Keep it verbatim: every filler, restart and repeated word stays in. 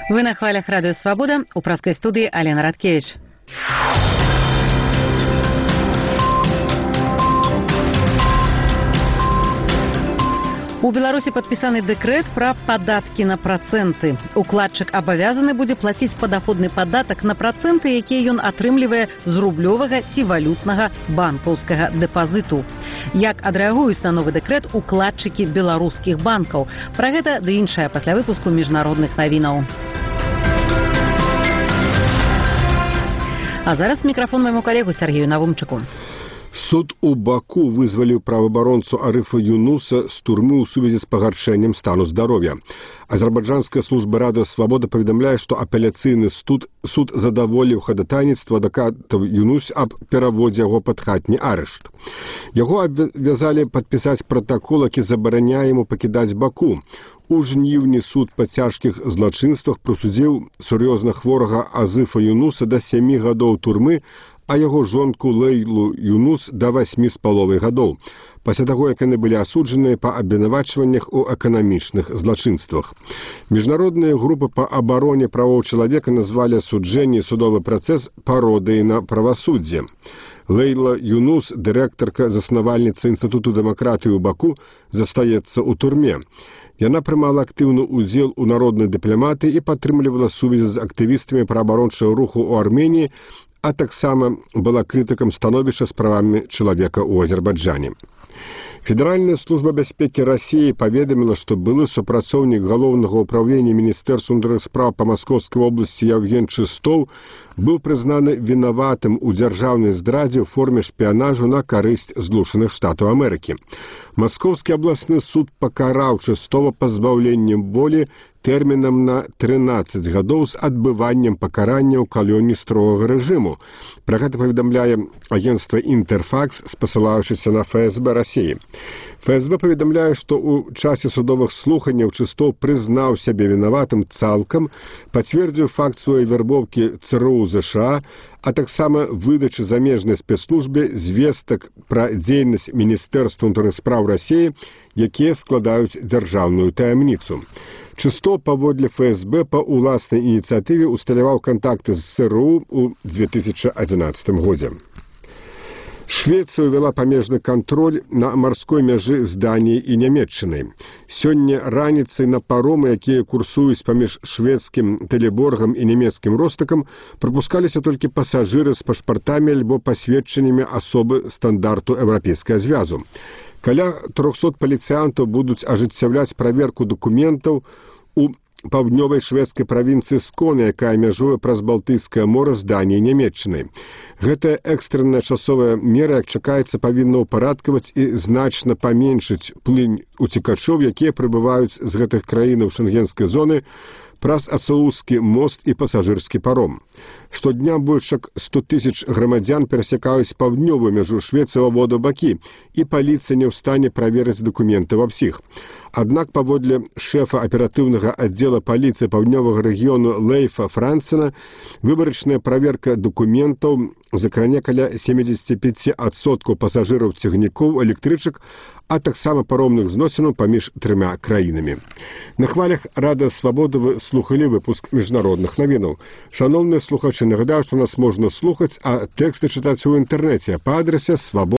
Вы на хвалях радио «Свобода», у праской студии Алена Радкевич. У Беларусі падпісаны дэкрэт пра падаткі на працэнты. Укладчык абавязаны будзе плаціць падаходны падатак на працэнты, якія ён атрымлівае з рублёвага ці валютнага банкаўскага дэпазіту. Як адрэагуюць на новы дэкрэт укладчыкі беларускіх банкаў? Пра гэта ды іншае пасля выпуску міжнародных навінаў. А зараз мікрафон майму калегу Сергею Навумчыку. Суд у Баку вызваліў праваабаронцу Арыфа Юнуса з турмы ў сувязі з пагаршэннем стану здароўя. Азербайджанская служба радыё «Свабода» паведамляе, што апеляцыйны суд, суд задаволіў хадатайніцтва адвакатаў Юнус аб пераводзе яго пад хатні арышт. Яго абавязалі падпісаць пратакол, які забараняе яму пакідаць Баку. У жніўні суд па цяжкіх злачынствах прысудзіў сур'ёзна хворага Азыфа Юнуса да сямі гадоў турмы, а яго жонку Лейлу Юнус да васьмі з паловай гадоў, пасля таго, як яны былі асуджаныя па абвінавачваннях у эканамічных злачынствах. Міжнародныя групы па абароне правоў чалавека назвалі асуджэнне і судовы працэс пародыяй на правасуддзе. Лейла Юнус, дырэктарка заснавальніцы Інстытуту дэмакратыі ў Баку, застаецца ў турме. Яна прымала актыўны ўдзел у народнай дыпламатыі і падтрымлівала сувязі з актывістамі праабарончага руху ў Арменіі, а таксама была крытыкам становішча з правамі чалавека ў Азербайджане. Федэральная служба бяспекі Расіі паведаміла, што былы супрацоўнік галоўнага ўпраўлення Міністэрства ўнутраных спраў па Маскоўскай вобласці Яўген Чыстоў быў прызнаны вінаватым у дзяржаўнай здрадзе ў форме шпіянажу на карысць Злучаных Штатаў Амерыкі. Маскоўскі абласны суд пакараў Чыстова пазбаўленнем волі тэрмінам на трынаццаць гадоў з адбываннем пакарання ў калоніі строгага рэжыму. Пра гэта паведамляе агенцтва «Інтэрфакс», спасылаючыся на эф эс бэ Расіі. эф эс бэ паведамляе, што ў часе судовых слуханняў Чыстоў прызнаў сябе вінаватым цалкам, пацвердзіў факт сваёй вярбоўкі цэ эр у зэ ша а, а таксама выдачы замежнай спецслужбе звестак пра дзейнасць Міністэрства ўнутраных спраў Расіі, якія складаюць дзяржаўную таямніцу. Чыстоў паводле эф эс бэ па ўласнай ініцыятыве усталяваў кантакты з цэ эр у ў дзве тысячы адзінаццатым годзе. Швецыя ўвяла памежны кантроль на марской мяжы з Даніяй і Нямецчынай. Сёння раніцай на паромы, якія курсуюць паміж шведскім Телеборгам і нямецкім Ростакам, прапускаліся толькі пасажыры з пашпартамі альбо пасведчаннямі асобы стандарту Еўрапейскага звязу. Каля трохсот паліцыянтаў будуць ажыццяўляць праверку дакументаў у паўднёвай шведскай правінцыі Сконе, якая мяжуе праз Балтыйскае мора з Даніяй і Нямецчынай. Гэтая экстранная часовая мера, як чакаецца, павінна ўпарадкаваць і значна паменшыць плынь уцекачоў, якія прыбываюць з гэтых краінаў шэнгенскай зоны праз Асаускі мост і пасажырскі паром. Штодня больш як сто тысяч грамадзян перасякаюць паўднёвую мяжу Швецыі ў абодва бакі, і паліцыя не ў стане праверыць дакументы ва ўсіх. Аднак, паводле шэфа аператыўнага аддзела паліцыі паўднёвага рэгіёну Лейфа Францена, выбарачная праверка дакументаў закране каля сямдзесят пяць адсоткаў пасажыраў цягнікоў, электрычак, а таксама паромных зносінаў паміж трыма краінамі. На хвалях радыё «Свабода» вы слухалі выпуск міжнародных навінаў. Шановныя слухачы, нагадаю, што нас можна слухаць, а тэксты чытаць у інтэрнэце па адрасе свабода.